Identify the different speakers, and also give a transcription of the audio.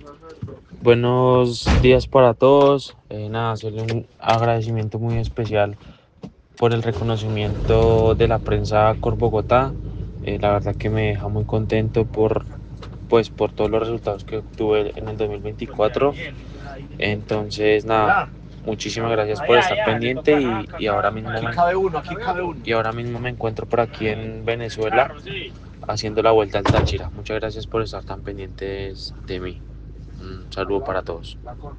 Speaker 1: Buenos días para todos. Nada, hacerle un agradecimiento muy especial por el reconocimiento de la prensa Cor Bogotá. La verdad que me deja muy contento por todos los resultados que obtuve en el 2024. Entonces, nada, muchísimas gracias por estar pendiente y ahora mismo me encuentro por aquí en Venezuela haciendo la vuelta al Táchira. Muchas gracias por estar tan pendientes de mí. Un saludo para todos.